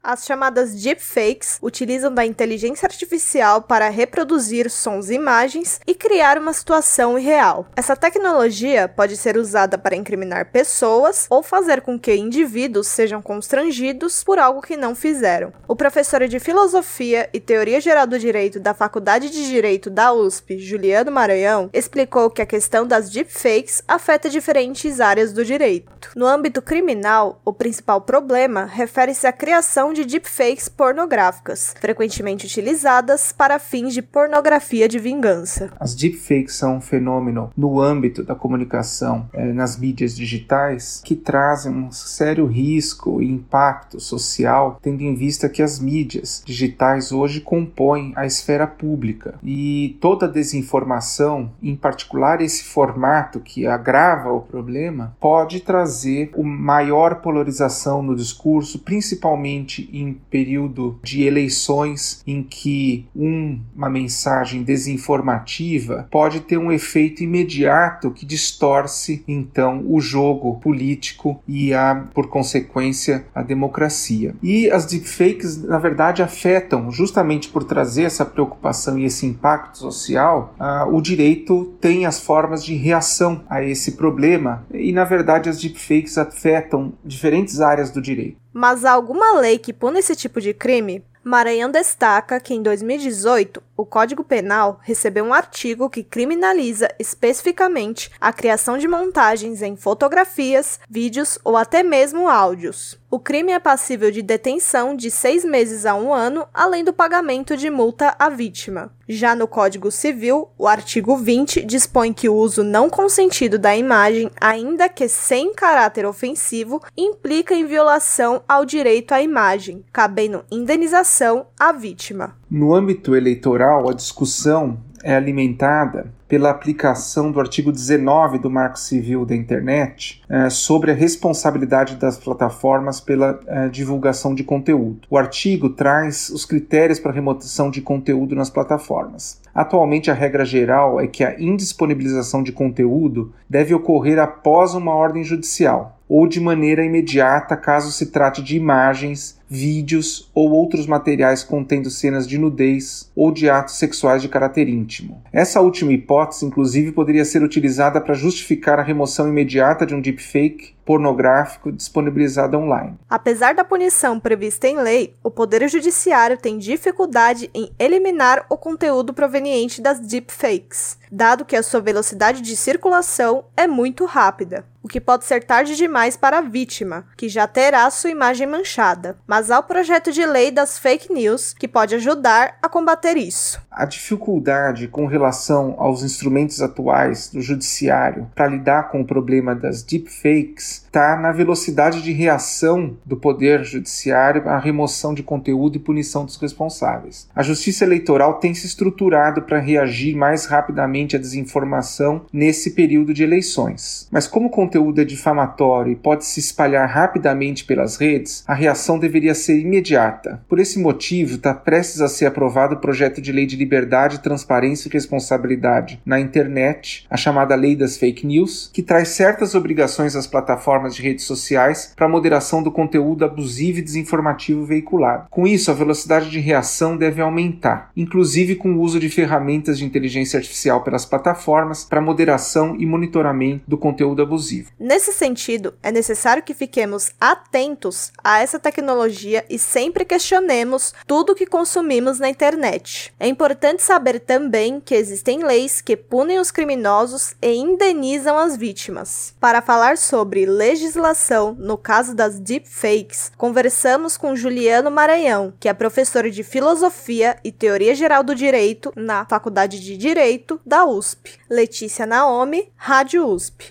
As chamadas deepfakes utilizam da inteligência artificial para reproduzir sons e imagens e criar uma situação irreal. Essa tecnologia pode ser usada para incriminar pessoas ou fazer com que indivíduos sejam constrangidos por algo que não fizeram. O professor de Filosofia e Teoria Geral do Direito da Faculdade de Direito da USP, Juliano Maranhão, explicou que a questão das deepfakes afeta diferentes áreas do direito. No âmbito criminal, o principal problema refere-se à criação de deepfakes pornográficas, frequentemente utilizadas para fins de pornografia de vingança. As deepfakes são um fenômeno no âmbito da comunicação nas mídias digitais que trazem um sério risco e impacto social, tendo em vista que as mídias digitais hoje compõem a esfera pública e toda desinformação, em particular esse formato que agrava o problema, pode trazer uma maior polarização no discurso, principalmente em período de eleições em que uma mensagem desinformativa pode ter um efeito imediato que distorce então o jogo político e por consequência a democracia. E as deepfakes na verdade afetam, justamente por trazer essa preocupação e esse impacto social, o direito tem as formas de reação a esse problema e na verdade as deepfakes afetam diferentes áreas do direito. Mas há alguma lei que pune esse tipo de crime? Maranhão destaca que em 2018, o Código Penal recebeu um artigo que criminaliza especificamente a criação de montagens em fotografias, vídeos ou até mesmo áudios. O crime é passível de detenção de 6 meses a 1 ano, além do pagamento de multa à vítima. Já no Código Civil, o artigo 20 dispõe que o uso não consentido da imagem, ainda que sem caráter ofensivo, implica em violação ao direito à imagem, cabendo indenização à vítima. No âmbito eleitoral, a discussão é alimentada pela aplicação do artigo 19 do Marco Civil da Internet sobre a responsabilidade das plataformas pela divulgação de conteúdo. O artigo traz os critérios para remoção de conteúdo nas plataformas. Atualmente, a regra geral é que a indisponibilização de conteúdo deve ocorrer após uma ordem judicial ou de maneira imediata caso se trate de imagens, vídeos ou outros materiais contendo cenas de nudez ou de atos sexuais de caráter íntimo. Essa última hipótese, inclusive, poderia ser utilizada para justificar a remoção imediata de um deepfake pornográfico disponibilizado online. Apesar da punição prevista em lei, o Poder Judiciário tem dificuldade em eliminar o conteúdo proveniente das deepfakes, dado que a sua velocidade de circulação é muito rápida, o que pode ser tarde demais para a vítima, que já terá sua imagem manchada. Mas há o projeto de lei das fake news, que pode ajudar a combater isso. A dificuldade com relação aos instrumentos atuais do judiciário para lidar com o problema das deepfakes está na velocidade de reação do Poder Judiciário à remoção de conteúdo e punição dos responsáveis. A Justiça Eleitoral tem se estruturado para reagir mais rapidamente à desinformação nesse período de eleições. Mas como o conteúdo é difamatório e pode se espalhar rapidamente pelas redes, a reação deveria ser imediata. Por esse motivo, está prestes a ser aprovado o projeto de lei de liberdade, transparência e responsabilidade na internet, a chamada Lei das Fake News, que traz certas obrigações às plataformas de redes sociais para a moderação do conteúdo abusivo e desinformativo veiculado. Com isso, a velocidade de reação deve aumentar, inclusive com o uso de ferramentas de inteligência artificial pelas plataformas para moderação e monitoramento do conteúdo abusivo. Nesse sentido, é necessário que fiquemos atentos a essa tecnologia e sempre questionemos tudo o que consumimos na internet. É importante saber também que existem leis que punem os criminosos e indenizam as vítimas. Para falar sobre legislação no caso das deepfakes, conversamos com Juliano Maranhão, que é professor de Filosofia e Teoria Geral do Direito na Faculdade de Direito da USP. Letícia Naomi, Rádio USP.